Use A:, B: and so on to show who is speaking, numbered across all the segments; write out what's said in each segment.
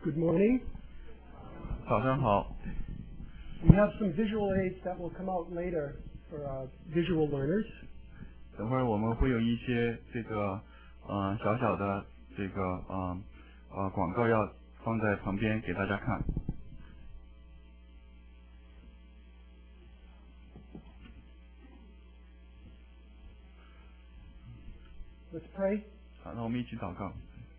A: Good morning.
B: 早上好。
A: We have some visual aids that will come out later for visual learners.
B: 等会儿我们会有一些小小的广告要放在旁边给大家看。
A: Let's pray.
B: 好，那我们一起祷告。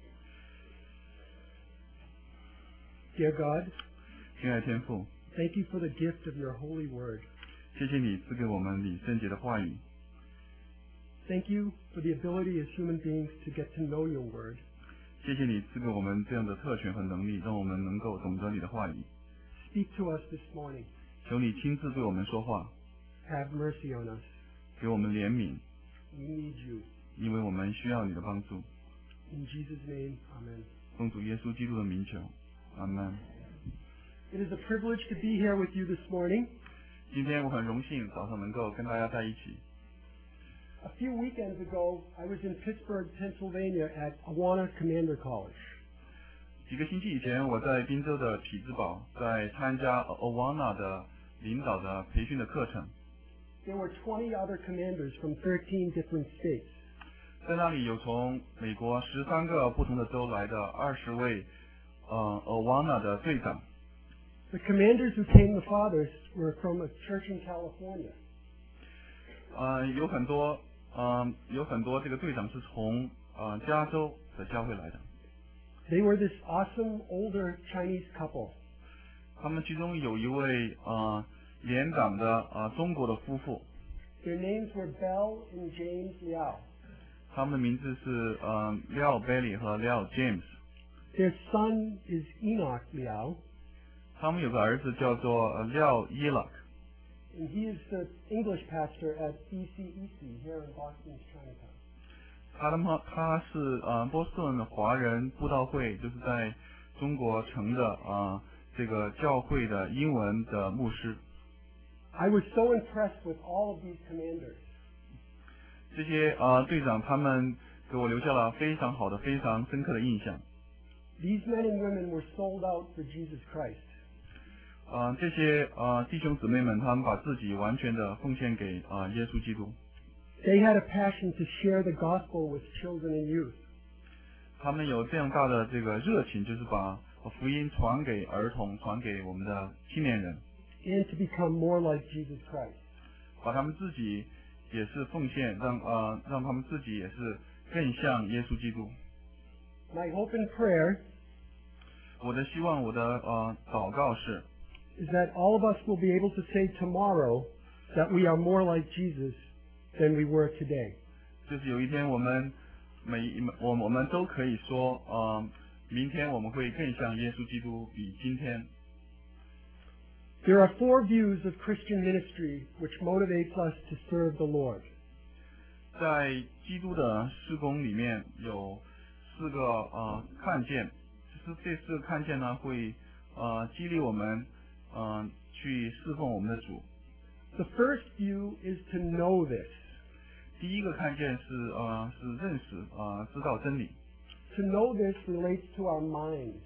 A: Dear God,
B: 亲爱的天父，
A: thank you for the gift of your holy word.
B: 谢谢你赐给我们李圣杰的话语，
A: Thank you for the ability as human beings to get to know your word.
B: 谢谢你赐给我们这样的特权和能力，让我们能够懂得你的话语。
A: Speak to us this morning.
B: 求你亲自对我们说话，
A: Have mercy on us.
B: 给我们怜悯，
A: We need you.
B: 因为我们需要你的帮助。
A: In Jesus' name, amen.
B: 奉主耶稣基督的名求，阿门。
A: It is a privilege to be here with you this morning.
B: 今天我很荣幸早上能够跟大家在一起。
A: A few weekends ago, I was in Pittsburgh, Pennsylvania at Awana Commander College.
B: 几个星期以前，我在宾州的匹兹堡在参加 Awana 的领导的培训的课程，
A: There were 20 other commanders from 13 different states.
B: 在那里有从美国13个不同的州来的20位Awana 的队长。
A: The commanders who came the farthest were from a church in California.
B: 有很多这个队长是从加州的教会来的。
A: They were this awesome older Chinese couple.
B: 他们其中有一位年长的中国的夫妇，
A: Their names were Bell and James Liao.
B: 他们的名字是廖 Bailey 和廖 James。
A: Their son is Enoch Liao,
B: 他们有个儿子叫做廖伊朗，
A: and he is the English pastor at ECEC here in Boston's Chinatown.
B: 他是波士顿的华人布道会，就是在中国城的这个教会的英文的牧师。
A: I was so impressed with all of these commanders.
B: 这些队长他们给我留下了非常好的、非常深刻的印象。
A: These men and women were sold out for Jesus Christ.
B: 这些弟兄姊妹们，他们把自己完全的奉献给耶稣基督。
A: They had a passion to share the gospel with children and youth.
B: 他们有这样大的这个热情，就是把福音传给儿童，传给我们的青年人，
A: And to become more like Jesus Christ.
B: 把他们自己也是奉献，让他们自己也是更像耶稣基督。
A: My hope and prayer
B: 我的希望，我的祷告是，
A: is that all of us will be able to say tomorrow that we are more like Jesus than we were today.
B: 就是有一天我们我们都可以说，明天我们会更像耶稣基督比今天。
A: There are 4 views of Christian ministry which motivates us to serve the Lord.
B: 在基督的事工里面有4个看见，就是这4个看见呢会激励我们去侍奉我们的主。
A: The first view is to know this.
B: 第一个看见是认识知道真理，
A: To know this relates to our minds.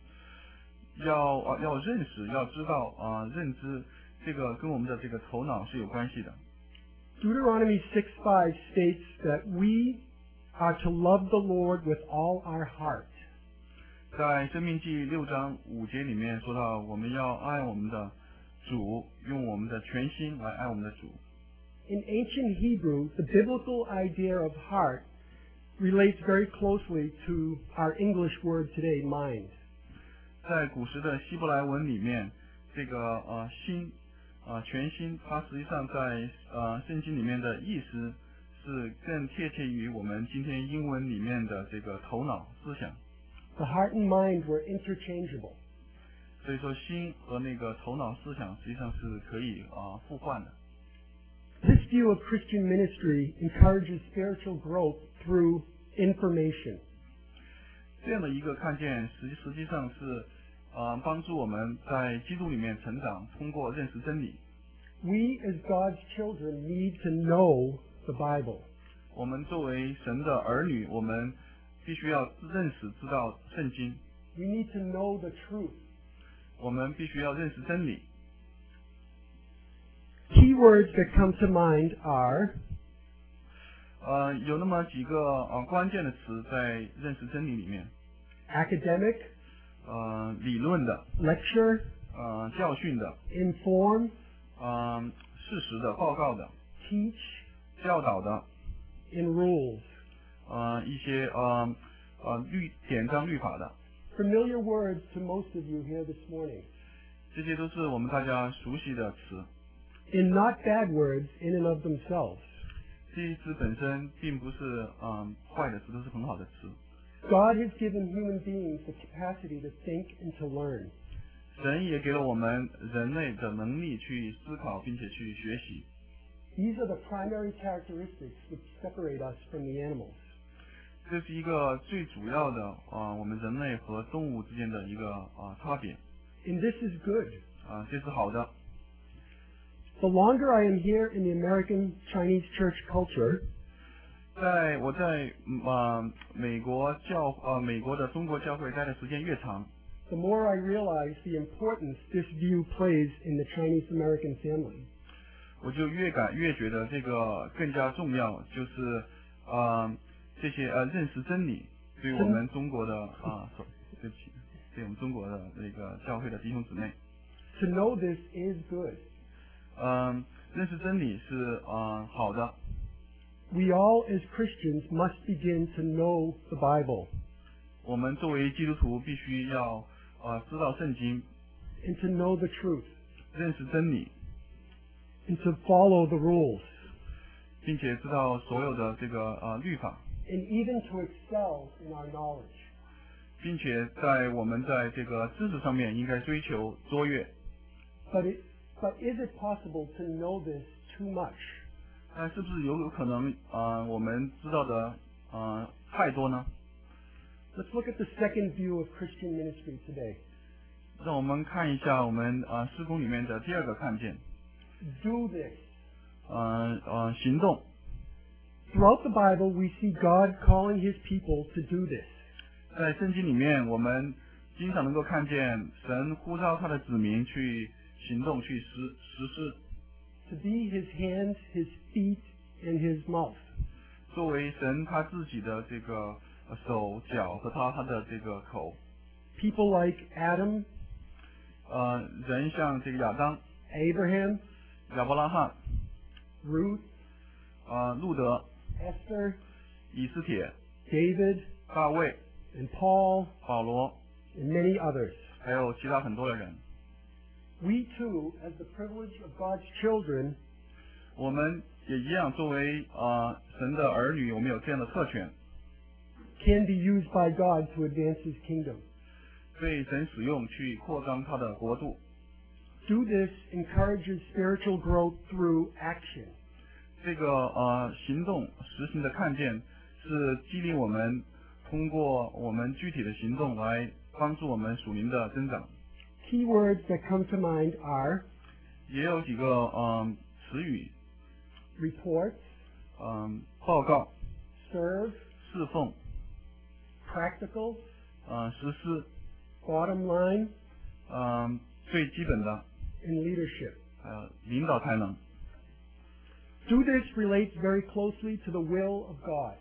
B: 要认识要知道认知，这个跟我们的这个头脑是有关系的。
A: Deuteronomy 6:5 states that we are to love the Lord with all our heart.
B: 在申命记6章5节里面说到，我们要爱我们的主，用我们的全心来爱我们的主。
A: In ancient Hebrew, the biblical idea of heart relates very closely to our English word today, mind.
B: 在古时的希伯来文里面，这个心全心，它实际上在圣经里面的意思是更贴切于我们今天英文里面的这个头脑思想。
A: The heart and mind were interchangeable.
B: 所以说，心和那个头脑思想实际上是可以互换的。
A: This view of Christian ministry encourages spiritual growth through information.
B: 这样的一个看见，实际上是帮助我们在基督里面成长，通过认识真理。
A: We as God's children need to know the Bible.
B: 我们作为神的儿女，我们必须要认识知道圣经。
A: We need to know the truth.
B: 我们必须要认识真理。
A: Key words that come to mind are
B: 有那么几个关键的词在认识真理里面。
A: academic,
B: 理论的，
A: lecture,
B: 教训的，
A: inform,
B: 事实的，报告的，
A: teach,
B: 教导的，
A: and rules.
B: 一些典章律法的，
A: Familiar words to most of you here this morning.
B: 这些都是我们大家熟悉的词。
A: And not bad words in and of themselves.
B: 这些词本身并不是坏的词，都是很好的词。
A: God has given human beings the capacity to think and to learn.
B: 神也给了我们人类的能力去思考，并且去学习。
A: These are the primary characteristics which separate us from the animals.
B: 这是一个最主要的我们人类和动物之间的一个差别。
A: And this is good.
B: 这是好的。
A: The longer I am here in the American Chinese church culture,
B: 我在美国的中国教会待的时间越长，
A: the more I realize the importance this view plays in the Chinese American family.
B: 我就越觉得这个更加重要，就是这些认识真理对我们中国的对不起，对我们中国的那个教会的弟兄姊妹。
A: To know this is good.
B: 认识真理是好的。
A: We all as Christians must begin to know the Bible
B: 我们作为基督徒必须要知道圣经，
A: and to know the truth
B: 认识真理，
A: and to follow the rules
B: 并且知道所有的这个律法，
A: and even to excel in our knowledge.
B: 并且我们在这个知识上面应该追求卓越。
A: But is it possible to know this too much?
B: 但是不是有可能我们知道的太多呢？
A: Let's look at the second view of Christian ministry today.
B: 让我们看一下我们事工里面的第二个看见，
A: Do this.
B: 行动。
A: Throughout the Bible, we see God calling His people to do this.
B: 在圣经里面，我们经常能够看见神呼召他的子民去行动，去实施。
A: To be His hands, His feet, and His mouth.
B: 作为神他自己的这个手脚和他的这个口。
A: People like Adam,
B: 人像这个亚当、
A: Abraham,
B: 亚伯拉罕、
A: Ruth,
B: 路德、
A: Esther,
B: 以斯帖、
A: David,
B: 大卫、
A: and Paul,
B: 保罗，
A: and many others.
B: 还有其他很多的人。
A: We too, as the privilege of God's children,
B: 我们也一样，作为神的儿女，我们有这样的特权，
A: can be used by God to advance His kingdom.
B: 被神使用去扩张他的国度。
A: Do this encourages spiritual growth through action.
B: 这个行动实行的看见，是激励我们通过我们具体的行动来帮助我们属灵的增长。
A: Key words that come to mind are
B: 也有几个词语，
A: report,
B: 报告、
A: serve,
B: 侍奉、
A: practical,
B: 实施，
A: bottom line,
B: 最基本的
A: and leadership.
B: 领导才能。
A: Do this relates very closely to the will of God.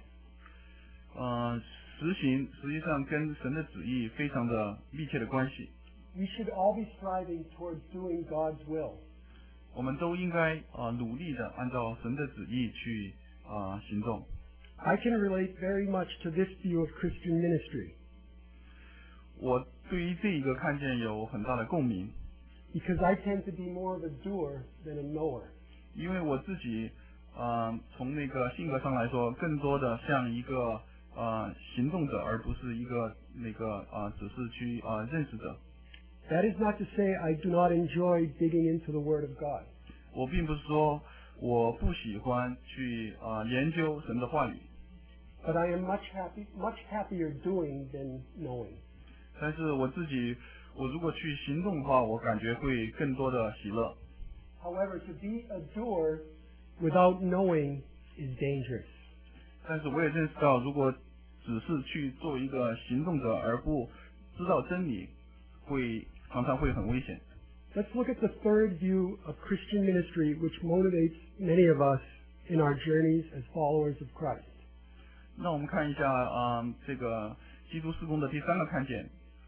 B: 实际上跟神的旨意非常的密切的关系。
A: We should all be striving towards doing God's will.
B: 我们都应该努力的按照神的旨意去行动。
A: I can relate very much to this view of Christian ministry
B: 我对于这一个看见有很大的共鸣，
A: because I tend to be more of a doer than a knower.
B: 因为我自己从那个性格上来说，更多的像一个行动者，而不是一个只是去认识者。
A: That is not to say I do not enjoy digging into the Word of God.
B: 我并不是说我不喜欢去研究神的话语，
A: But I am much happier doing than knowing.
B: 但是我如果去行动的话，我感觉会更多的喜乐。
A: However, to be a doer without knowing is dangerous.
B: 但是我也认识到，如果只是去做一个行动者，而不知道真理常常会很危险。
A: Let's look at the third view of Christian ministry, which motivates many of us in our journeys as followers of Christ.
B: 那我们看一下这个基督事工的第三个看见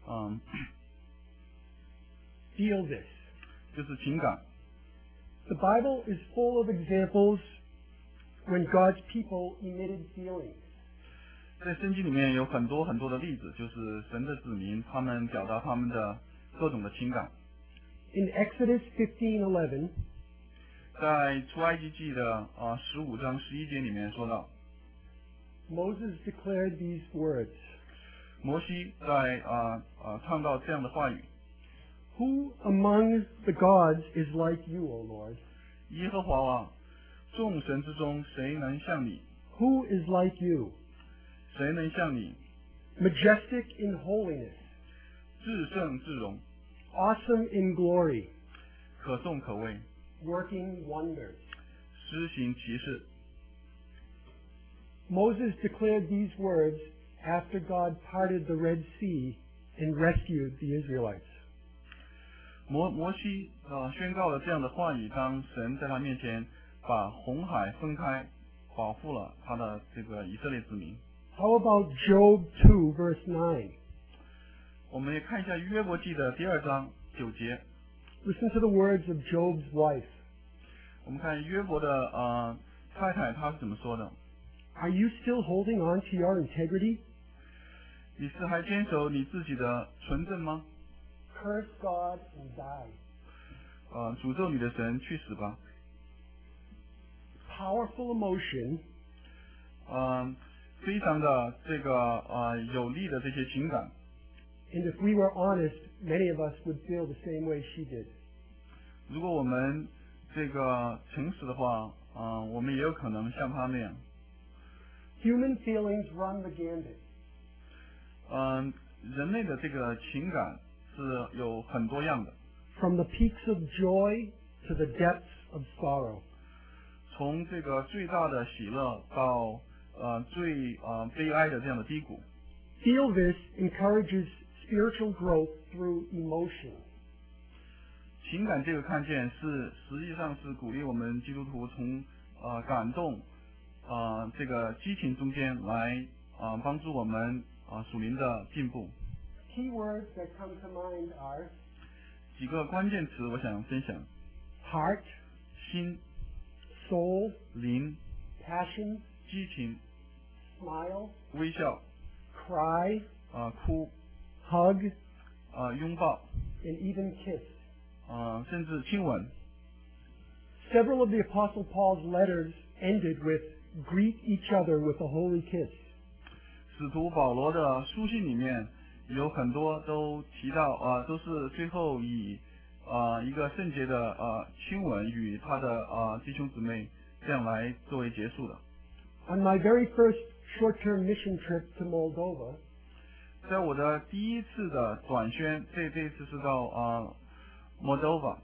A: Feel this.
B: 就是情感。
A: The Bible is full of examples when God's people emitted feelings.
B: 在圣经里面有很多很多的例子，就是神的子民他们表达他们的各种的情感。
A: In Exodus 15:11,
B: 在出埃及记的15章11节里面说到，
A: Moses declared these words.
B: 摩西在唱到这样的话语：
A: Who among the gods is like you, O Lord?
B: 耶和华啊，众神之中谁能像你？
A: Who is like you?
B: 谁能像你？
A: Majestic in holiness,
B: 至圣至荣，
A: awesome in glory,
B: 可颂可畏，
A: working wonders.
B: 施行奇事。
A: Moses declared these words after God parted the Red Sea and rescued the Israelites.
B: 摩西宣告了这样的话语，当神在他面前把红海分开，保护了他的这个以色列子民。
A: How about Job 2, verse 9?
B: 我们也看一下约伯记的第2章9节，
A: Listen to the words of Job's wife.
B: 我们看约伯的太太她是怎么说的？
A: Are you still holding on to your integrity?
B: 你是还坚守你自己的纯正吗？
A: Curse God and die.
B: 诅咒你的神去死吧。
A: Powerful emotion,
B: 非常的这个有力的这些情感。
A: and if we were honest, many of us would feel the same way she did.
B: 如果我们这个诚实的话，我们也有可能像他那样。
A: Human feelings run the gambit.
B: 人类的这个情感是有很多样的，
A: From the peaks of joy to the depths of sorrow.
B: 从这个最大的喜乐到最悲哀的这样的低谷。
A: Feel this encourages spiritual growth through emotion.
B: 情感这个看见实际上是鼓励我们基督徒从感动这个激情中间来帮助我们属灵的进步。
A: Key words that come to mind are
B: 几个关键词我想分享：
A: heart,
B: 心、
A: soul,
B: 灵、
A: passion,
B: 激情、
A: smile,
B: 微笑、
A: cry,
B: 哭、
A: hug,
B: 拥抱，
A: and even kiss.
B: 甚至亲吻。
A: Several of the Apostle Paul's letters ended with greet each other with a holy kiss.
B: 使徒保罗的书信里面有很多都提到都是最后以一个圣洁的亲吻与他的弟兄姊妹这样来作为结束的。
A: On my very first short-term mission trip to Moldova,
B: 在我的第一次的短宣，这一次是到Moldova，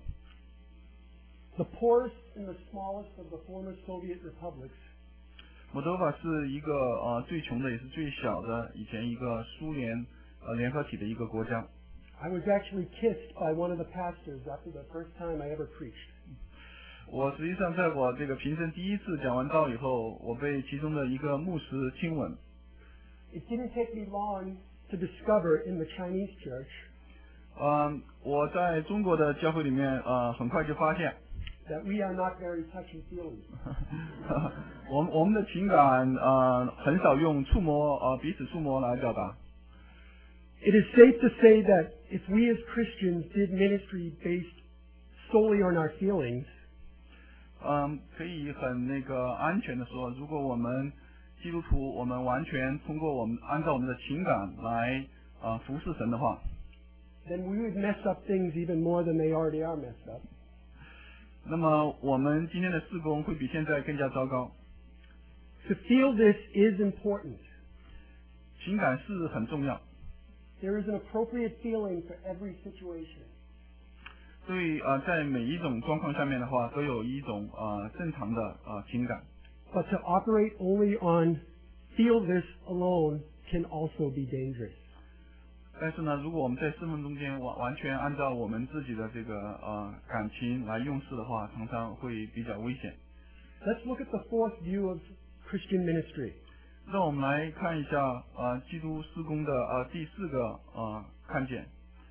A: the poorest and the smallest of the former Soviet republics,
B: Moldova 是一个最穷的也是最小的以前一个苏联联合体的一个国家。
A: I was actually kissed by one of the pastors after the first time I ever preached.
B: 我实际上在我这个平生第一次讲完道以后，我被其中的一个牧师亲吻。
A: It didn't take me long to discover in the Chinese church
B: 我在中国的教会里面很快就发现，
A: that we are not very touchy-feely.
B: 我们的情感很少用触摸彼此触摸来表达。
A: It is safe to say that if we as Christians did ministry based solely on our feelings,
B: 可以很安全的说，如果我们基督徒我们完全通过按照我们的情感来服侍神的话，
A: then we would mess up things even more than they already are messed up.
B: 那么我们今天的事工会比现在更加糟糕。
A: To feel this is important.
B: 情感是很重要，
A: There is an appropriate feeling for every situation.
B: 对在每一种状况下面的话，都有一种正常的情感。
A: But to operate only on feel this alone can also be dangerous.
B: 但是呢，如果我们在侍奉中间完全按照我们自己的这个感情来用事的话，常常会比较危险。
A: Let's look at the fourth view of Christian ministry.
B: 让我们来看一下基督事工的第4个看见。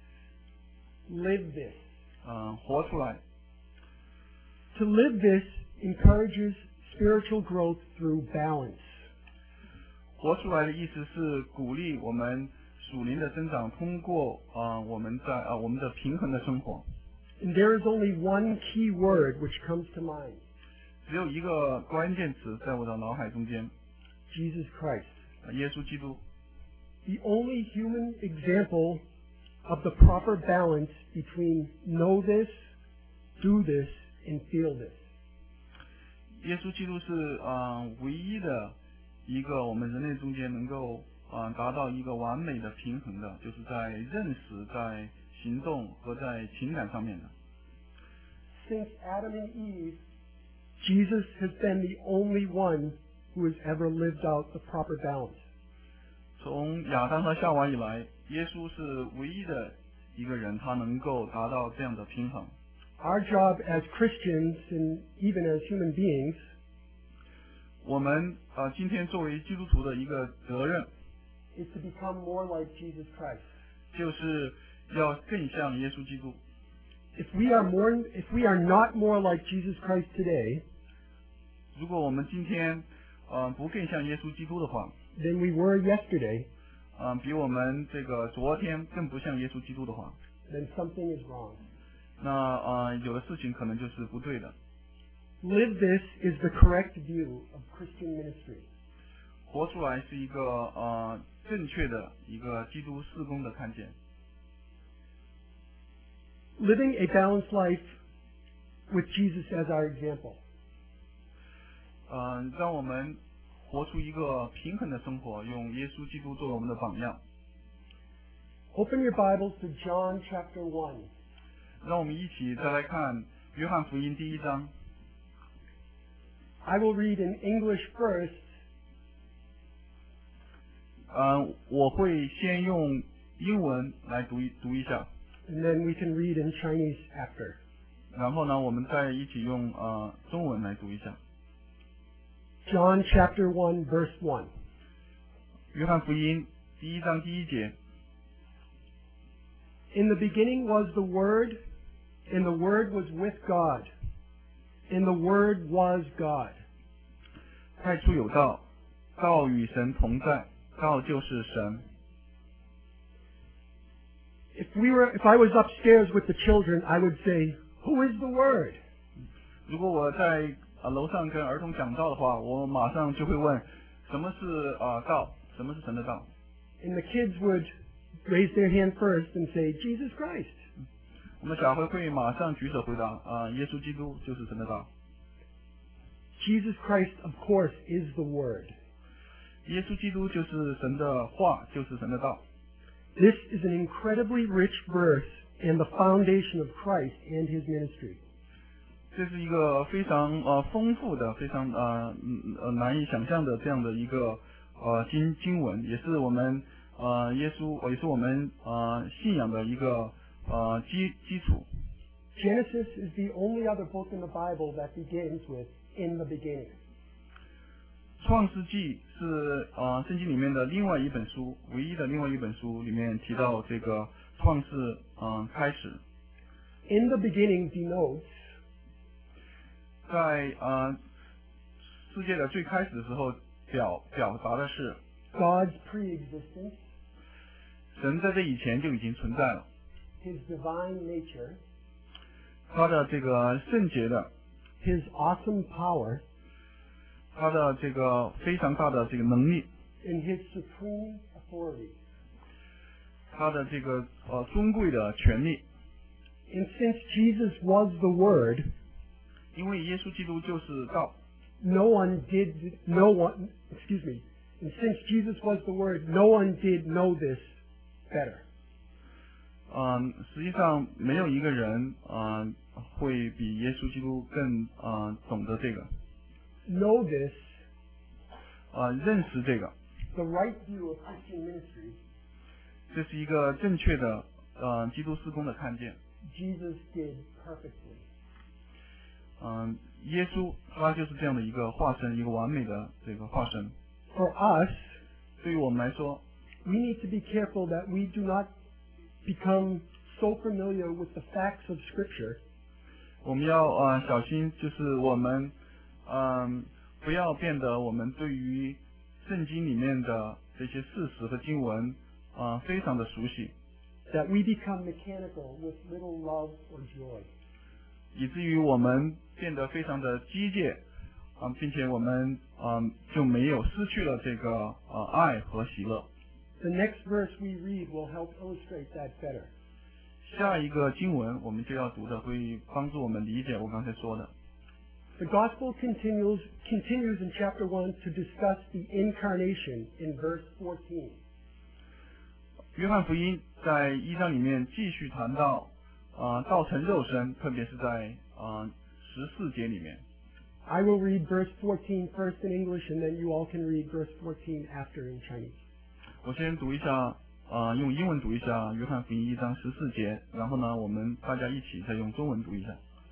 A: Live this.
B: 活出来。
A: To live this encourages spiritual growth through balance.
B: 活出来的意思是鼓励我们属灵的增长，通过我们的平衡的生活。
A: And there is only one key word which comes to mind.
B: 只有一个关键词在我的脑海中间。
A: Jesus Christ.
B: 耶稣基督。
A: The only human example of the proper balance between know this, do this, and feel this.
B: 耶稣基督是唯一的一个我们人类中间能够达到一个完美的平衡的，就是在认识、在行动和在情感上面的。
A: Since Adam and Eve, Jesus has been the only one who has ever lived out the proper balance.
B: 从亚当和夏娃以来，耶稣是唯一的一个人，他能够达到这样的平衡。
A: Our job as Christians and even as human beings
B: 我们今天作为基督徒的一个责任
A: is to become more like Jesus Christ.
B: 就是要更像耶稣基督。
A: If we are not more like Jesus Christ today,
B: 如果我们今天不更像耶稣基督的话，
A: than we were yesterday,
B: 比我们这个昨天更不像耶稣基督的话，
A: then something is wrong.
B: 那有的事情可能就是不对的。
A: Live this is the correct view of Christian ministry.
B: 活出来是一个正确的一个基督事工的看见。
A: Living a balanced life with Jesus as our example.
B: 让我们活出一个平衡的生活，用耶稣基督作为我们的榜样。
A: Open your Bibles to John chapter 1.
B: 让我们一起再来看约翰福音第1章。
A: I will read in English first.
B: 我会先用英文来读一下。
A: And then we can read in Chinese after.
B: 然后呢，我们再一起用中文来读一下。
A: John chapter 1 verse 1.
B: 约翰福音第1章第1节。
A: In the beginning was the Word, and the Word was with God, and the Word was God.
B: 太初有道，道与神同在，道就是神。
A: If I was upstairs with the children, I would say, "Who is the Word?"
B: 如果我在楼上跟儿童讲道的话，我马上就会问，什么是道？什么是神的道？
A: And the kids would raise their hand first and say, "Jesus Christ."
B: 我们小孩会马上举手回答耶稣基督就是神的道。
A: Jesus Christ, of course, is the Word.
B: 耶稣基督就是神的话，就是神的道。
A: This is an incredibly rich verse and the foundation of Christ and His ministry.
B: 这是一个非常丰富的、非常难以想象的这样的一个经文，也是我们耶稣，也是我们信仰的一个基础。
A: Genesis is the only other book in the Bible that begins with "in the beginning."
B: 创世纪是圣经里面的另外一本书，唯一的另外一本书里面提到这个创世开始。
A: In the beginning denotes
B: 在世界的最开始的时候表达的是
A: God's pre-existence,
B: 神在这以前就已经存在了，
A: His divine nature,
B: 他的这个圣洁的，
A: His awesome power,
B: 他的这个非常大的这个能力，
A: and His supreme authority.
B: 他的这个尊贵的权利。
A: And since Jesus was the Word,
B: 因为耶稣基督就是道，
A: and since Jesus was the Word, no one did know this better.
B: 实际上没有一个人会比耶稣基督更懂得这个，
A: Know this,
B: 认识这个，
A: the right view of Christian ministry,
B: 这是一个正确的基督事工的看见。
A: Jesus did perfectly.
B: 耶稣他就是这样的一个化身，一个完美的这个化身。
A: For us,
B: 对于我们来说，
A: we need to be careful that we do not become so familiar with the facts of Scripture
B: 我们要小心，就是我们不要变得我们对于圣经里面的这些事实和经文非常的熟悉，
A: that we become mechanical with little love or joy.
B: 以至于我们变得非常的机械并且我们就没有失去了这个爱和喜乐。
A: The next verse we read will help illustrate that better.
B: 下一个经文我们就要读的会帮助我们理解我刚才说的。
A: The gospel continues in chapter 1 to discuss the incarnation in verse 14.
B: 约翰福音在1章里面继续谈到道成肉身，特别是在14节里面。
A: I will read verse 14 first in English, and then you all can read verse 14 after in Chinese.
B: 我先读一下用英文读一下约翰福音1章14节，然后呢我们大家一起再用中文读一下。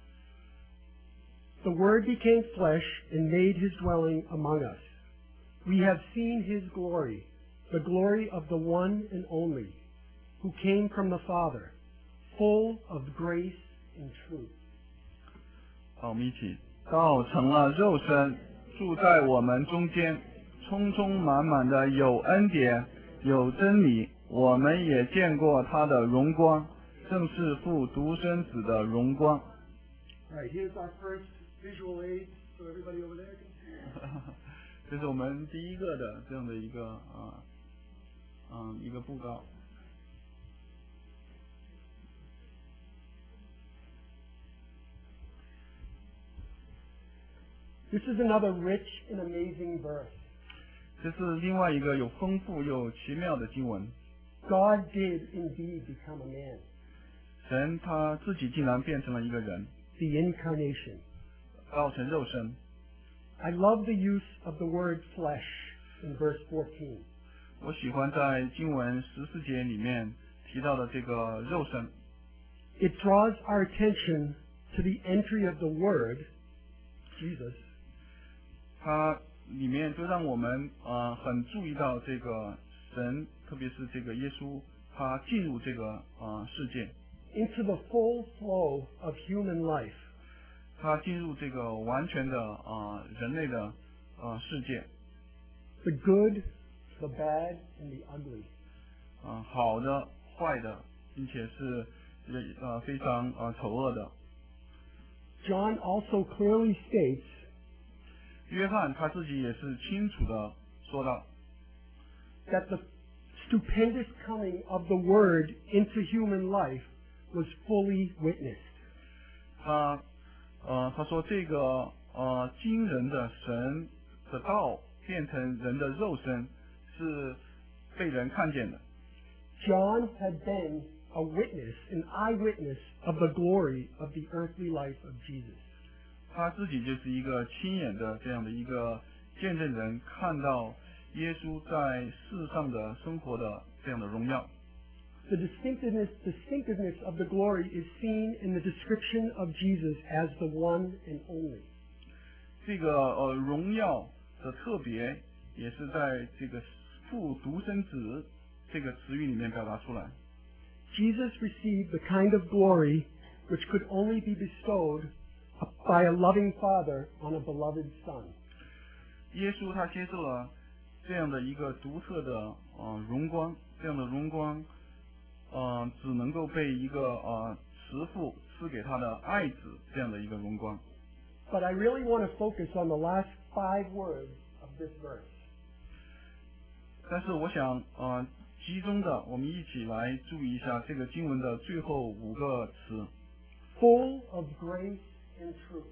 A: The Word became flesh and made his dwelling among us. We have seen his glory, the glory of the one and only, who came from the Father, full of grace and truth.
B: 好，我们一起。道成了肉身，住在我们中间，充充满满的有恩典，有真理。我们也见过他的荣光，正是父独生子的荣光。
A: All right, here's our first visual aid, so everybody over there can see.
B: 这是我们第一个的这样的一个一个布告。
A: This is another rich and amazing verse.
B: 这是另外一个有丰富又奇妙的经文。
A: God did indeed become a man,
B: 神他自己竟然变成了一个人，
A: the incarnation.
B: 道成肉身。
A: I love the use of the word flesh in verse 14.
B: 我喜欢在经文14节里面提到的这个肉身，
A: It draws our attention to the entry of the Word, Jesus,
B: 它里面就让我们很注意到这个神，特别是这个耶稣，他进入这个世界，
A: into the full flow of human life.
B: 他进入这个完全的人类的世界，
A: The good, the bad, and the ugly.
B: 好的、坏的，并且是非常丑恶的。
A: John also clearly states
B: 约翰他自己也是清楚的说到，
A: that the stupendous coming of the Word into human life was fully witnessed.
B: 他说这个惊人的神的道变成人的肉身是被人看见的。
A: John had been a witness, an eyewitness of the glory of the earthly life of Jesus.
B: 他自己就是一个亲眼的这样的一个见证人，看到耶稣在世上的生活的这样的荣耀。
A: The distinctiveness of the glory is seen in the description of Jesus as the one and only.
B: 这个荣耀的特别也是在这个父独生子这个词语里面表达出来。
A: Jesus received the kind of glory which could only be bestowed by a loving Father on a beloved Son.
B: 耶稣他接受了这样的一个独特的荣光，这样的荣光只能够被一个慈父赐给他的爱子这样的一个荣光。
A: But I really want to focus on the last 5 words of this verse.
B: 但是我想集中的我们一起来注意一下这个经文的最后5个词。
A: Full of grace and truth.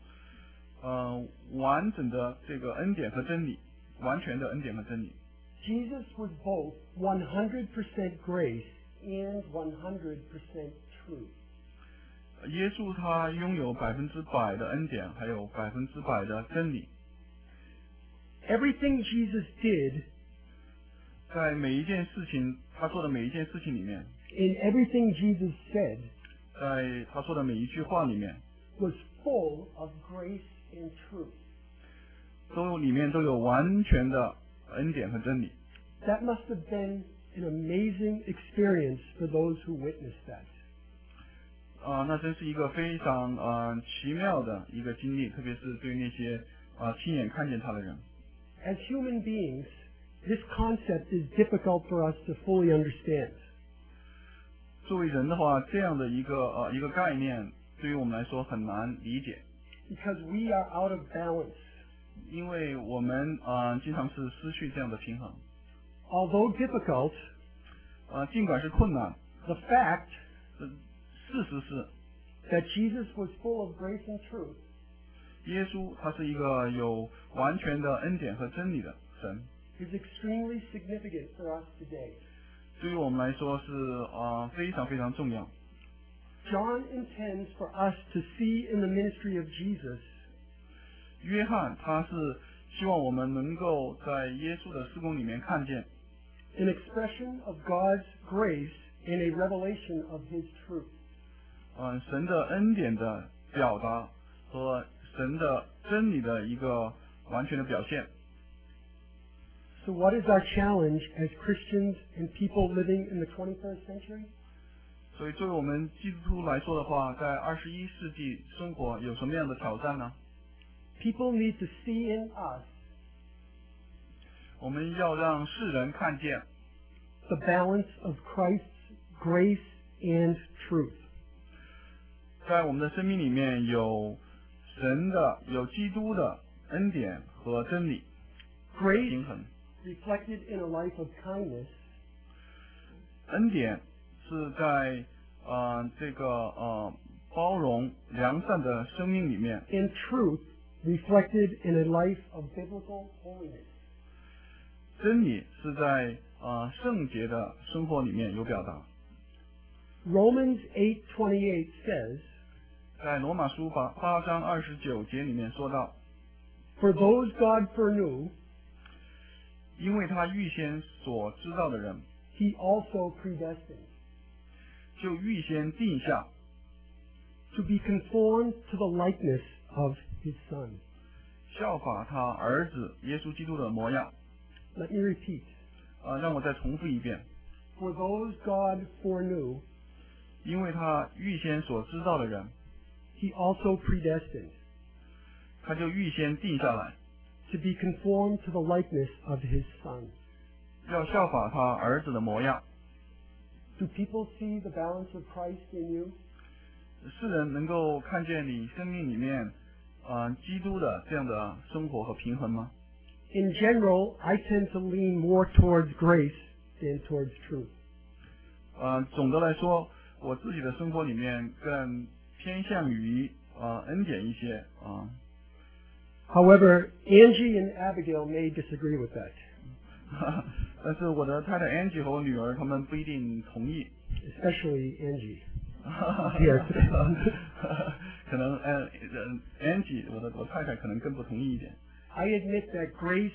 B: 完整的这个恩典和真理，完全的恩典和真理。
A: Jesus was both 100% grace and 100% truth.
B: 耶稣他拥有100%的恩典，还有100%的真理。
A: Everything Jesus did
B: 在每一件事情他做的每一件事情里面，
A: in everything Jesus said,
B: 在他说的每一句话里面，
A: was full of grace and truth.
B: 里面都有完全的恩典和真理。
A: That must have been an amazing experience for those who witnessed that.
B: 那真是一个非常奇妙的一个经历，特别是对那些亲眼看见他的人。
A: As human beings, this concept is difficult for us to fully understand.
B: 作为人的话，这样的一个概念对于我们来说很难理解，
A: Because we are out of balance.
B: 因为我们经常是失去这样的平衡。
A: Although difficult,
B: 尽管是困难，
A: the fact
B: 事实是
A: that Jesus was full of grace and truth
B: 耶稣他是一个有完全的恩典和真理的神，
A: is extremely significant for us today.
B: 对于我们来说是非常非常重要。
A: John intends for us to see in the ministry of Jesus
B: 约翰他是希望我们能够在耶稣的事工里面看见
A: an expression of God's grace and a revelation of His truth.
B: 神的恩典的表达和神的真理的一个完全的表现。
A: So what is our challenge as Christians and people living in the 21st century?
B: 所以作为我们基督徒来说的话，在21世纪生活有什么样的挑战呢？
A: People need to see in us
B: 我们要让世人看见
A: the balance of Christ's grace and truth.
B: 在我们的生命里面有神的、有基督的恩典和真理平
A: Grace
B: 衡。
A: reflected in a life of kindness
B: 恩典是在这个包容良善的生命里面，
A: and truth reflected in a life of biblical holiness.
B: 真理是在圣洁的生活里面有表达。
A: Romans 8:28 says,
B: 在罗马书8章29节里面说到，
A: For those God foreknew,
B: 因为他预先所知道的人，
A: He also predestined
B: 就预先定下
A: to be conformed to the likeness of His Son.
B: 效法他儿子耶稣基督的模样。
A: Let me repeat.
B: 让我再重复一遍，
A: For those God foreknew,
B: 因为他预先所知道的人，
A: He also predestined
B: 他就预先定下来，
A: to be conformed to the likeness of His Son.
B: 要效法他儿子的模样。
A: Do people see the balance of Christ in you?
B: 世人能够看见你生命里面，基督的这样的生活和平衡吗？
A: In general, I tend to lean more towards grace than towards truth.
B: 总的来说，我自己的生活里面更偏向于恩典一些啊。
A: However, Angie and Abigail may disagree with that,
B: 但是我的太太 Angie 和我女儿她们不一定同意。
A: especially Angie. Here today.
B: 可能Angie 我太太可能更不同意一点。
A: I admit that grace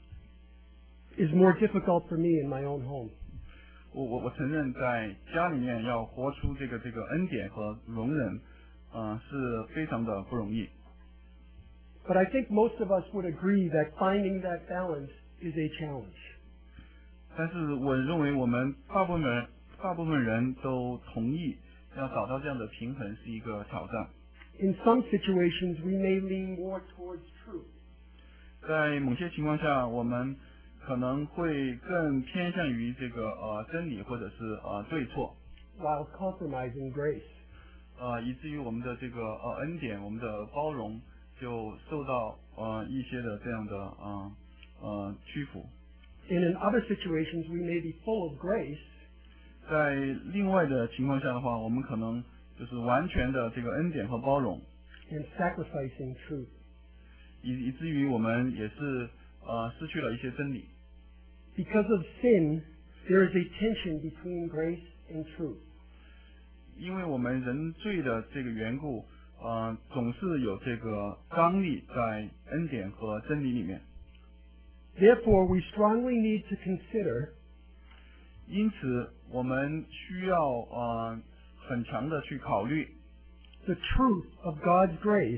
A: is more difficult for me in my own home.
B: 我承认在家里面要活出这个恩典和容忍，是非常的不容易。
A: But I think most of us would agree that finding that balance is a challenge.
B: 但是我认为我们大部分人都同意，要找到这样的平衡是一个挑战。
A: In some situations, we may lean more towards truth.
B: 在某些情况下，我们可能会更偏向于这个真理或者是对错，
A: while compromising grace.
B: 以至于我们的这个恩典，我们的包容就受到一些的这样的屈服。
A: And in other situations, we may be full of grace,
B: 在另外的情况下的话，我们可能就是完全的这个恩典和包容，
A: and sacrificing truth.
B: 以至于我们也是失去了一些真理。
A: Because of sin, there is a tension between grace and truth.
B: 因为我们人罪的这个缘故，总是有这个张力在恩典和真理里面。
A: Therefore, we strongly need to consider
B: 因此我们需要很强的去考虑
A: the truth of God's grace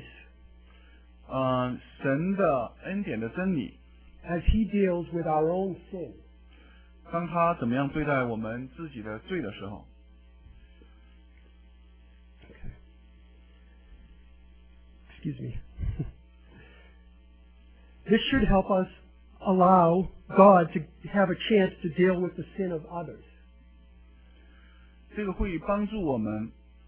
B: 神的恩典的真理，
A: as he deals with our own sin.
B: 当他怎么样对待我们自己的罪的时候。
A: Excuse me. This should help us allow God to have a chance to deal with the sin of others.
B: 这个会帮助我们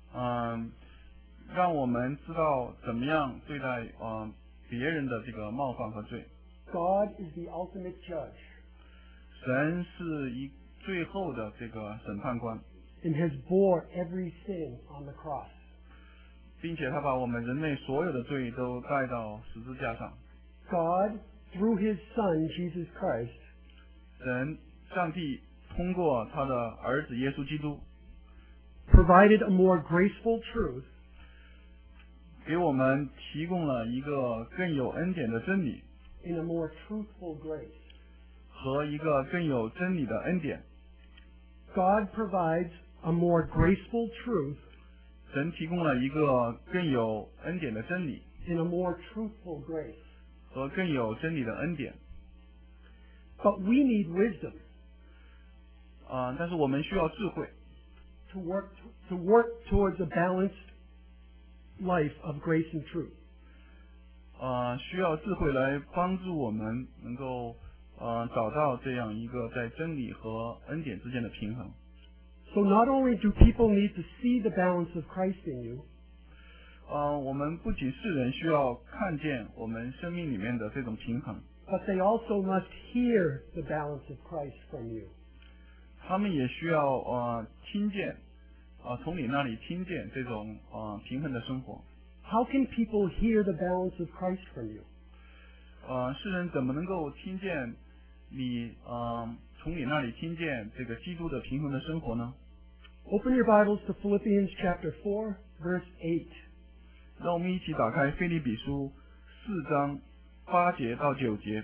B: 让我们知道怎么样对待别人的这个冒犯和罪。
A: God is the ultimate judge
B: 神是最后的这个审判官，
A: and has bore every sin on the cross.
B: 并且他把我们人类所有的罪都带到十字架上。
A: God, through his Son, Jesus Christ,
B: 上帝通过他的儿子耶稣基督，
A: provided a more graceful truth
B: 给我们提供了一个更有恩典的真理
A: and a more truthful grace.
B: 和一个更有真理的恩典。
A: God provides a more graceful truth
B: 神提供了一个更有恩典的真理
A: and a more truthful grace.
B: 和更有真理的恩典。
A: But we need wisdom
B: 但是我们需要智慧
A: to work towards a balanced life of grace and truth.
B: 需要智慧来帮助我们能够找到这样一个在真理和恩典之间的平衡。
A: So not only do people need to see the balance of Christ in you,
B: 我们不仅世人需要看见我们生命里面的这种平衡，
A: but they also must hear the balance of Christ from you.
B: 他们也需要听见从你那里听见这种平衡的生活。
A: How can people hear the balance of Christ from you?
B: 世人怎么能够听见你从你那里听见这个基督的平衡的生活呢？
A: Open your Bibles to Philippians chapter 4, verse 8.
B: 让我们一起打开腓立比书4章8节到9节。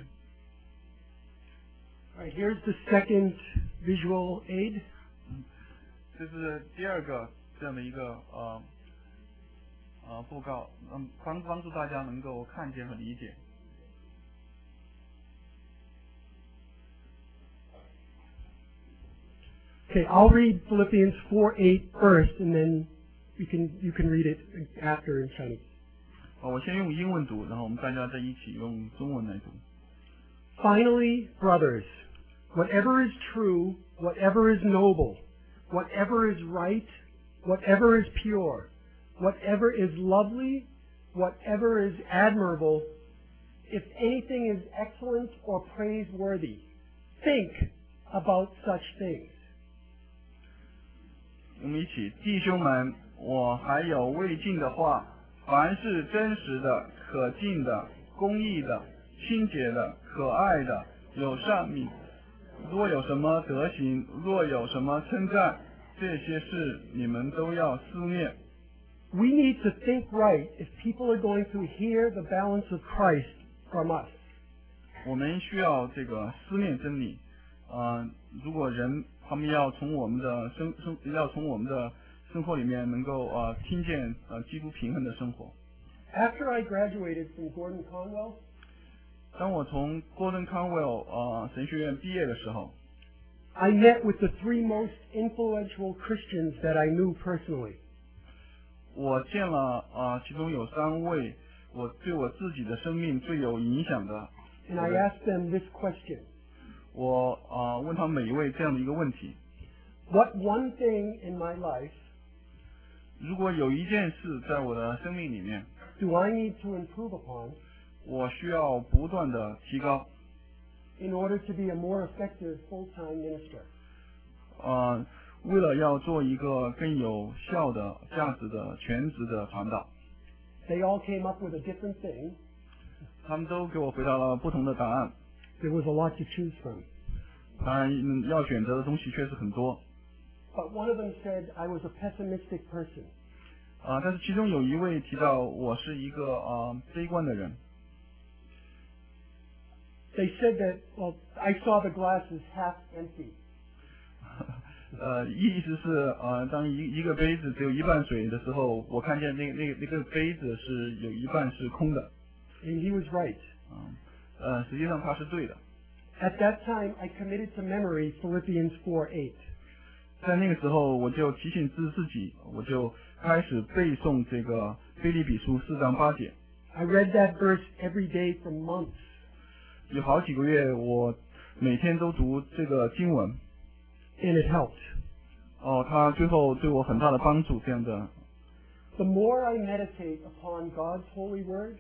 A: All right, here's the second visual aid.
B: 这是第二个这样的一个布告，帮助大家能够看见和理解。
A: Okay, I'll read Philippians 4:8 first, and then you can read it after in Chinese.
B: 我先用英文读，然后我们大家再一起用中文来读。
A: Finally, brothers, whatever is true, whatever is noble, whatever is right, whatever is pure, whatever is lovely, whatever is admirable, if anything is excellent or praiseworthy, think about such things.
B: 我们一起，弟兄们，我还有未尽的话，凡是真实的、可敬的、公义的、清洁的、可爱的、有善名，若有什么德行，若有什么称赞，这些事你们都要思念。
A: We need to think right if people are going to hear the balance of Christ from us.
B: 我们需要这个思念真理。如果人他们要从我们的生活里面能够听见基督平衡的生活。
A: After I graduated from Gordon Conwell,
B: 当我从 Gordon Conwell 神学院毕业的时候，
A: I met with the 3 most influential Christians that I knew personally.
B: 我见了其中有3位对我自己的生命最有影响的。
A: And I asked them this question.
B: 我问他们每一位这样的一个问题：
A: What one thing in my life
B: 如果有一件事在我的生命里面，
A: do I need to improve upon
B: 我需要不断的提高，
A: in order to be a more effective full-time minister?
B: 为了要做一个更有效的、价值的、全职的传道。
A: They all came up with a different thing.
B: 他们都给我回答了不同的答案。
A: There was a lot to choose from.
B: 当然，要选择的东西确实很多。
A: But one of them said I was a pessimistic person.
B: 但是其中有一位提到我是一个悲观的人。
A: They said that, well, I saw the glass as half empty.
B: 意思是当一个杯子只有一半水的时候，我看见那个杯子是有一半是空的。
A: And he was right.
B: 实际上他是对的。
A: At that time, I committed to memory Philippians 4:8.
B: 在那个时候，我就提醒自己，我就开始背诵这个腓立比书4章8节。
A: I read that verse every day for months.
B: 有好几个月，我每天都读这个经文。
A: And it helped.
B: 他最后对我很大的帮助。这样的。
A: The more I meditate upon God's holy word,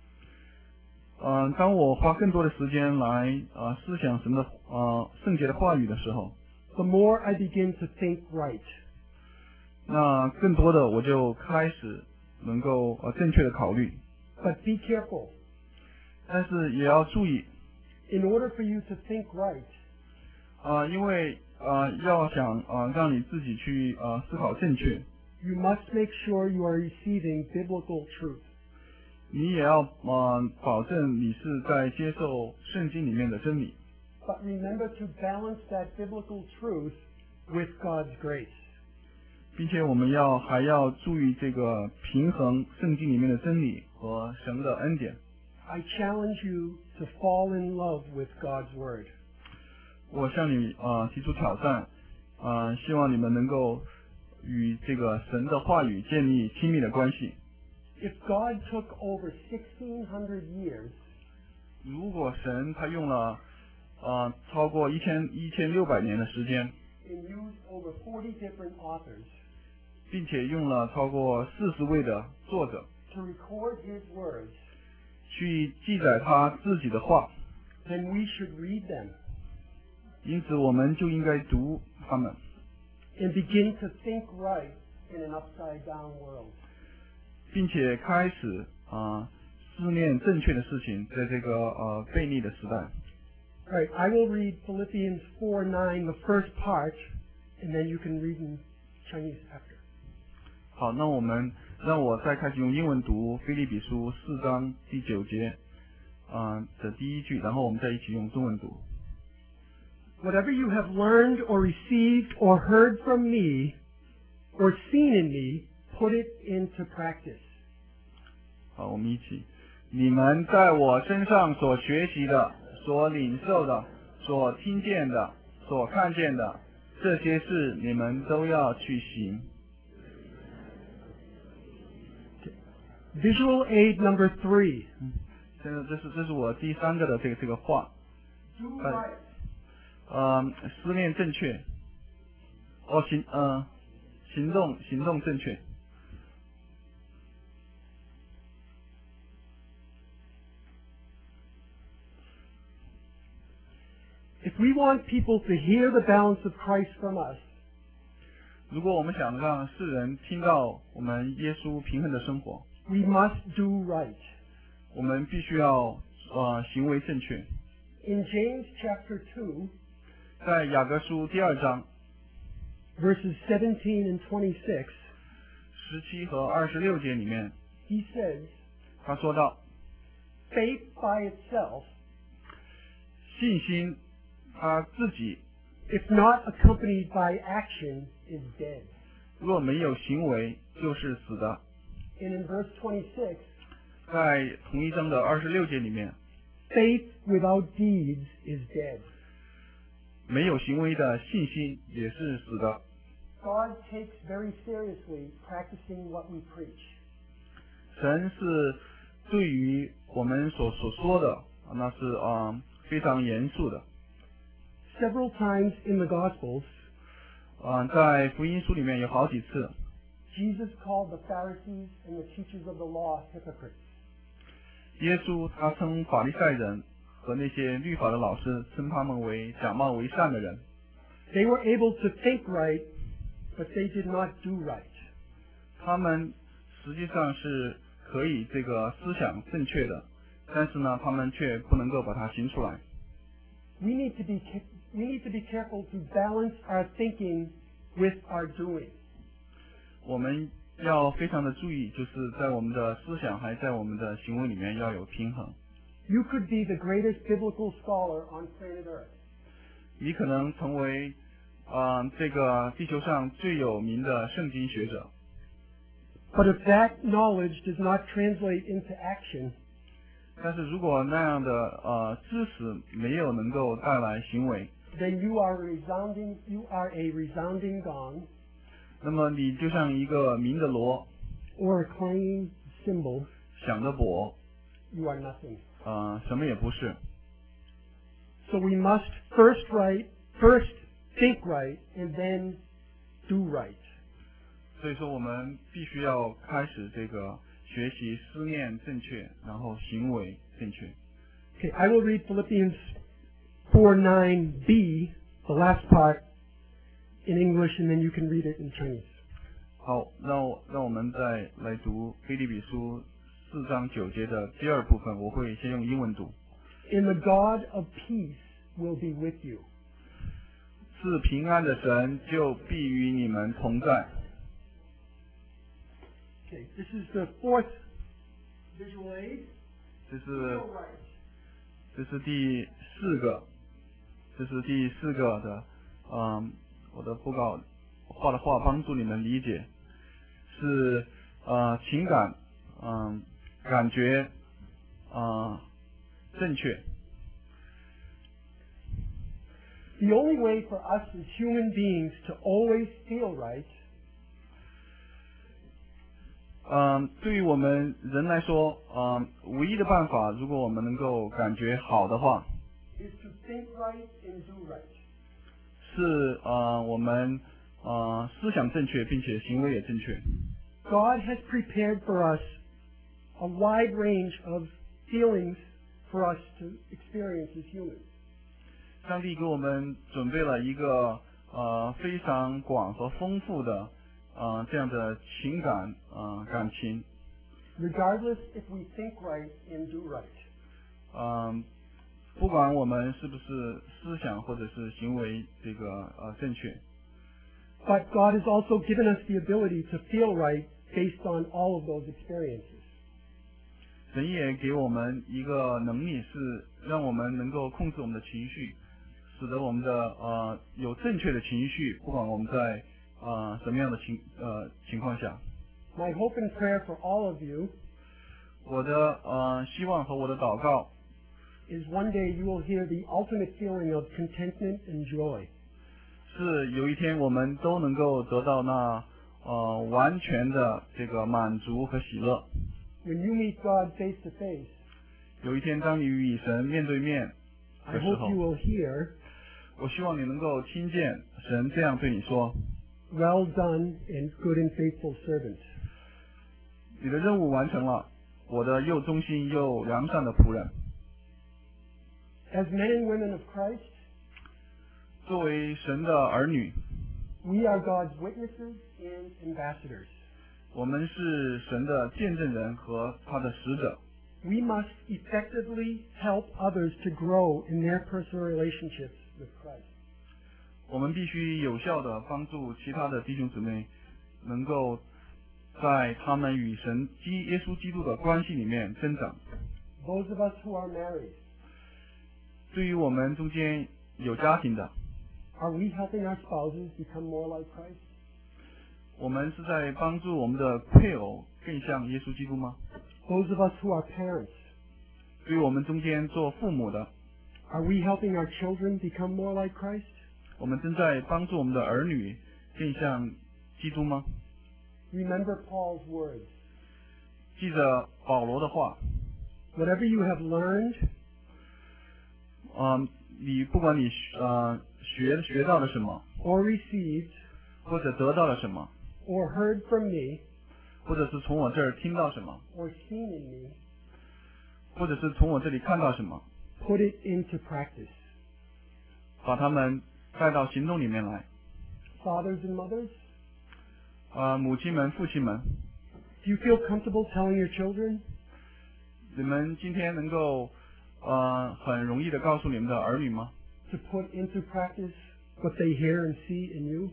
B: 当我花更多的时间来思想神的圣洁的话语的时候，
A: the more I begin to think right.
B: 那更多的我就开始能够正确的考虑。
A: But be careful.
B: 但是也要注意。
A: In order for you to think right,
B: 因为要想让你自己去思考正确，
A: you must make sure you are receiving biblical truth.
B: 你也要保证你是在接受圣经里面的真理。
A: But remember to balance that biblical truth with God's grace.
B: 并且我们还要注意这个平衡圣经里面的真理和神的恩典。
A: I challenge you to fall in love with God's word.
B: 我向你提出挑战，希望你们能够与这个神的话语建立亲密的关系。
A: If God took over 1,600 years,
B: 如果神他用了超过1600年的时间，
A: and used over 40 different authors
B: 并且用了超过40位的作者
A: to record his words,
B: 去记载他自己的话，
A: then we should read them
B: 因此我们就应该读他们，
A: and begin to think right in an upside down world.
B: 并且开始思念正确的事情，在这个悖逆的时代。
A: All right, I will read Philippians 4:9, the first part, and then you can read in Chinese after.
B: 好，那让我再开始用英文读腓立比书4章第9节的第一句，然后我们再一起用中文读。
A: Whatever you have learned or received or heard from me or seen in me, put it into practice.
B: 好，我们一起。你们在我身上所学习的、所领受的、所听见的、所看见的，这些事你们都要去行。
A: Visual aid number 3.
B: 现在这是我第3个的这个话。
A: Do right.
B: 思念正确。行动正确。
A: If we want people to hear the balance of Christ from us,
B: 如果我们想让世人听到我们耶稣平衡的生活，
A: we must do right.
B: 我们必须要行为正确。
A: In James chapter 2,
B: 在雅各书第2章
A: verses 17 and 26,
B: 17和26节里面，
A: he says,
B: 他说到，
A: faith by itself,
B: 信心他自己
A: if not accompanied by action, is dead.
B: 若没有行为，就是死的。
A: And in verse 26,
B: 在同一章的26节里面，
A: faith without deeds is dead.
B: 没有行为的信心也是死的。
A: God takes very seriously practicing what we preach.
B: 神是对于我们所说的，那是非常严肃的。
A: Several times in the Gospels,
B: 在福音书里面有好几次，
A: Jesus called the Pharisees and the teachers of the law hypocrites.
B: 耶稣他称法利赛人和那些律法的老师称他们为假冒为善的人。
A: They were able to think right, but they did not do right.
B: 他们实际上是可以这个思想正确的，但是呢，他们却不能够把它行出来。
A: We need to be careful to balance our thinking with our doing.
B: 我们要非常的注意，就是在我们的思想还在我们的行为里面要有平衡。
A: You could be the greatest biblical scholar on planet Earth,
B: 你可能成为这个地球上最有名的圣经学者。
A: But if that knowledge does not translate into action,
B: 但是如果那样的知识没有能够带来行为，
A: then you are a resounding gong
B: 那么你就像一个鸣的锣，
A: or a clanging cymbal.
B: 响的钹，
A: You are nothing.
B: 什么也不是。
A: So we must first think right, and then do right.
B: 所以说我们必须要开始这个学习思念正确，然后行为正确。
A: Okay, I will read Philippians 4:9b, the last part, in English, and then you can read it in Chinese.
B: 好，让我们再来读腓立比书4章9节的第二部分，我会先用英文读。
A: And the God of peace will be with you.
B: 是平安的神就必与你们同在。
A: Okay, this is the fourth visual aid.
B: 这是
A: Feel right.
B: 第四个的，我的布告画的画帮助你们理解，是情感，感觉，正确。
A: The only way for us as human beings to always feel right
B: 对于我们人来说，唯一的办法，如果我们能够感觉好的话，
A: is to think right and do right.
B: 是我们思想正确，并且行为也正确。
A: God has prepared for us a wide range of feelings for us to experience as humans.
B: 上帝给我们准备了一个非常广和丰富的这样的情感感情。
A: Regardless if we think right and do right.
B: 不管我们是不是思想或者是行为这个正确。
A: But God has also given us the ability to feel right based on all of those experiences.
B: 神也给我们一个能力，是让我们能够控制我们的情绪，使得我们的有正确的情绪，不管我们在什么样的情况下。
A: My hope and prayer for all of you
B: 我的希望和我的祷告
A: is one day you will hear the ultimate feeling of contentment and joy.
B: 是有一天我们都能够得到那完全的这个满足和喜乐。
A: When you meet God face to face,
B: 有一天当你与神面对面
A: I
B: 的时
A: hope
B: 候
A: you，will hear,
B: 我希望你能够听见神这样对你说：
A: well done and good and faithful servant.
B: 你的任务完成了，我的又忠心又良善的仆人。
A: As men and women of Christ,
B: 作为神的儿女，
A: we are God's witnesses and ambassadors.
B: 我们是神的见证人和他的使者。
A: We must effectively help others to grow in their personal relationships with Christ.
B: 我们必须有效的帮助其他的弟兄姊妹，能够在他们与神耶稣基督的关系里面增长。
A: Those of us who are married,
B: 对于我们中间有家庭的，
A: are we helping our spouses become more like Christ?
B: 我们是在帮助我们的配偶更像耶稣基督吗？
A: Those of us who are parents,
B: 对于我们中间做父母的，
A: are we helping our children become more like Christ?
B: 我们正在帮助我们的儿女更像基督吗？
A: Remember Paul's words.
B: 记着保罗的话，
A: Whatever you have learned,
B: 你不管你学到了什么，
A: or received,
B: 或者得到了什么，
A: or heard from me,
B: 或者是从我这儿听到什么，
A: or seen in me,
B: 或者是从我这里看到什么，
A: put it into practice.
B: 把他们带到行动里面来。
A: Fathers and mothers,
B: 母亲们、父亲们，
A: do you feel comfortable telling your children
B: 你们今天能够很容易的告诉你们的儿女吗？
A: to put into practice what they hear and see in you?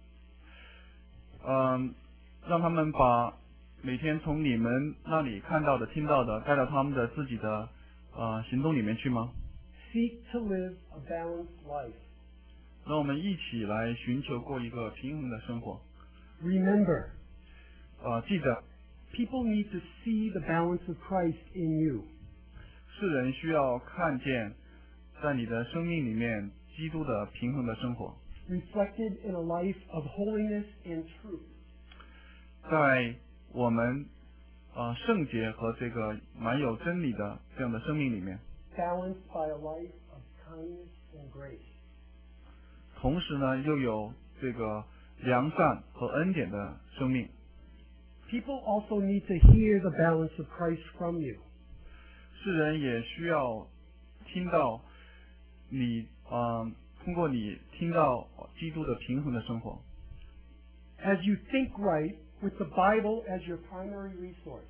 B: 让他们把每天从你们那里看到的、听到的带到他们的自己的行动里面去吗？
A: Seek to live a balanced life.
B: 让我们一起来寻求过一个平衡的生活。
A: Remember,
B: 记得
A: people need to see the balance of Christ in you.
B: 世人需要看见在你的生命里面基督的平衡的生活，
A: reflected in a life of holiness and truth.
B: 在我们圣洁和这个满有真理的这样的生命里面，
A: Balanced by a life of kindness and grace.
B: 同时呢又有这个良善和恩典的生命。
A: People also need to hear the balance of Christ from you.
B: 世人也需要听到你通过你听到基督的平衡的生活。
A: As you think right with the Bible as your primary resource,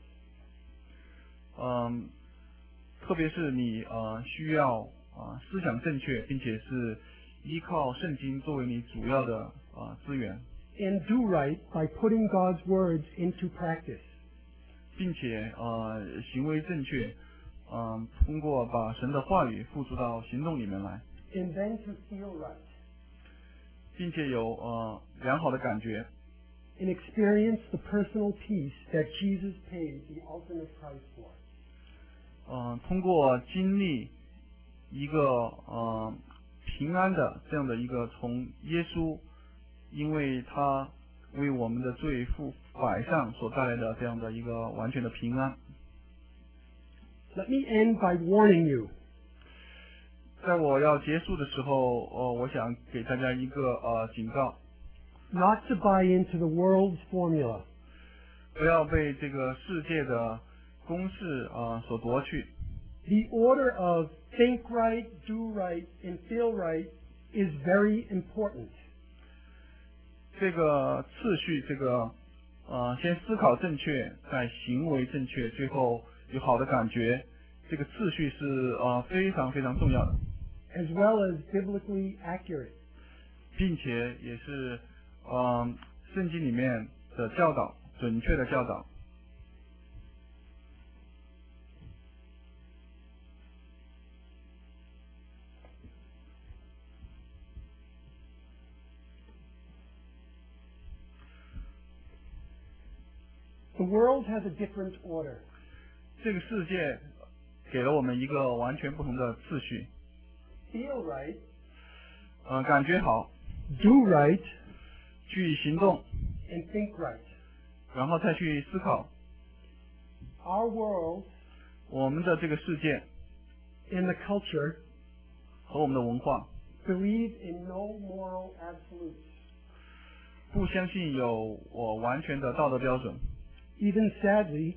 B: 特别是你需要思想正确，并且是依靠圣经作为你主要的资源，
A: and do right by putting God's words into practice.
B: 并且行为正确，通过把神的话语付诸到行动里面来，
A: And then to feel right
B: 并且有良好的感觉，
A: and experience the personal peace that Jesus paid the ultimate price for.
B: 通过经历一个平安的这样的一个从耶稣，因为他为我们的罪付摆上所带来的这样的一个完全的平安。
A: Let me end by warning you.
B: 在我要结束的时候，我想给大家一个警告，
A: Not to buy into the world's formula.
B: 不要被这个世界的公式所夺去。
A: The order of think right, do right, and feel right is very important.
B: 这个次序，这个先思考正确，再行为正确，最后有好的感觉，这个次序是非常非常重要的，
A: as well as biblically accurate.
B: 并且也是圣经里面的教导，准确的教导。
A: The world has a different order.
B: 这个世界给了我们一个完全不同的次序，
A: Feel right,
B: 感觉好，
A: do right,
B: 去行动，
A: and think right.
B: 然后再去思考。
A: Our world
B: 我们的这个世界
A: and the culture
B: 和我们的文化，
A: believe in no moral absolutes.
B: 不相信有完全的道德标准。
A: Even sadly,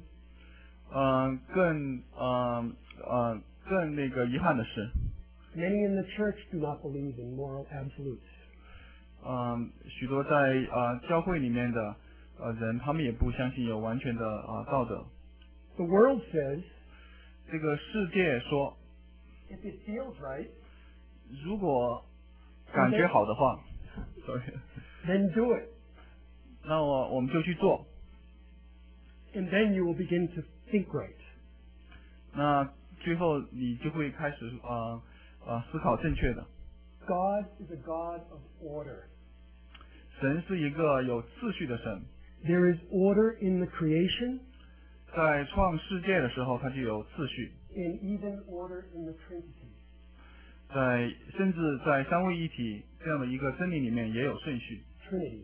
B: 更那个遗憾的是，
A: many in the church do not believe in moral absolutes.
B: 许多在教会里面的人，他们也不相信有完全的道德。
A: The world says,
B: 这个世界说，
A: if it feels right,
B: 如果感觉好的话，sorry，
A: then do it.
B: 那我们就去做，
A: And then you will begin to think right.
B: 那最后你就会开始思考正确的。
A: God is a God of order.
B: 神是一个有秩序的神，
A: There is order in the creation
B: 在创世界的时候，他就有秩序，
A: and even order in the Trinity.
B: 甚至在三位一体这样的一个真理里面也有顺序。
A: Trinity.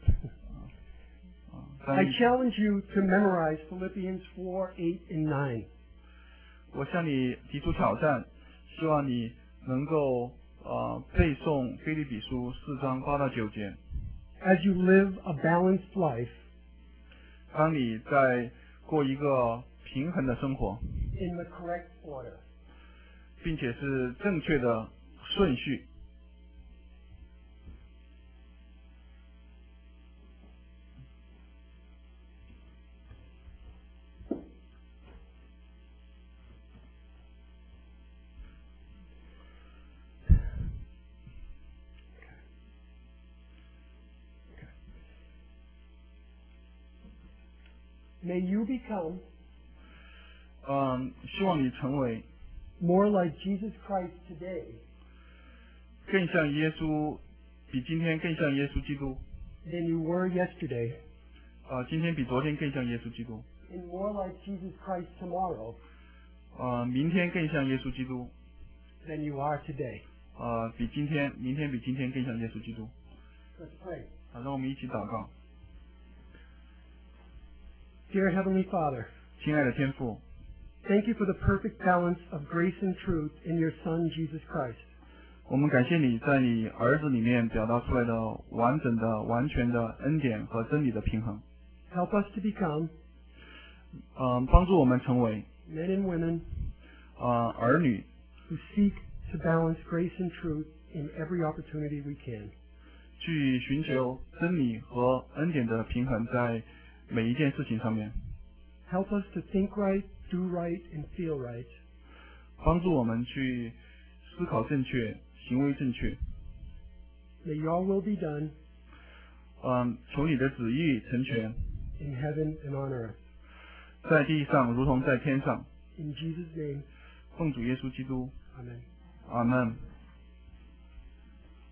B: 三
A: I
B: 位一体
A: challenge you to memorize Philippians 4, 8, and 9.
B: 我向你提出挑战，希望你能够背诵腓立比书4章8到9节。
A: As you live a balanced life
B: 当你在过一个平衡的生活，
A: in the correct order.
B: 并且是正确的顺序。
A: May you become
B: 希望你成为
A: more like Jesus Christ today
B: 更像耶稣比今天更像耶稣基督，
A: than you were yesterday,
B: 今天比昨天更像耶稣基督，
A: and more like Jesus Christ tomorrow
B: 明天更像耶稣基督，
A: than you are today.
B: 明天比今天更像耶稣基督。
A: Let's pray.
B: 好，让我们一起祷告。
A: Dear Heavenly Father,
B: 亲爱的天父，
A: thank you for the perfect balance of grace and truth in your Son, Jesus Christ.
B: 我们感谢你在你儿子里面表达出来的完整的、完全的恩典和真理的平衡。
A: Help us to become
B: 帮助我们成为
A: men and women
B: 儿女，
A: who seek to balance grace and truth in every opportunity we can.
B: 去寻求真理和恩典的平衡在每一件事情上面。
A: Help us to think right, do right, and feel right.
B: 帮助我们去思考正确，行为正确。
A: May your will be done
B: 求你的旨意成全，
A: in heaven and on earth.
B: 在地上如同在天上。
A: In Jesus' name,
B: 奉主耶稣基督，
A: amen.
B: 阿门。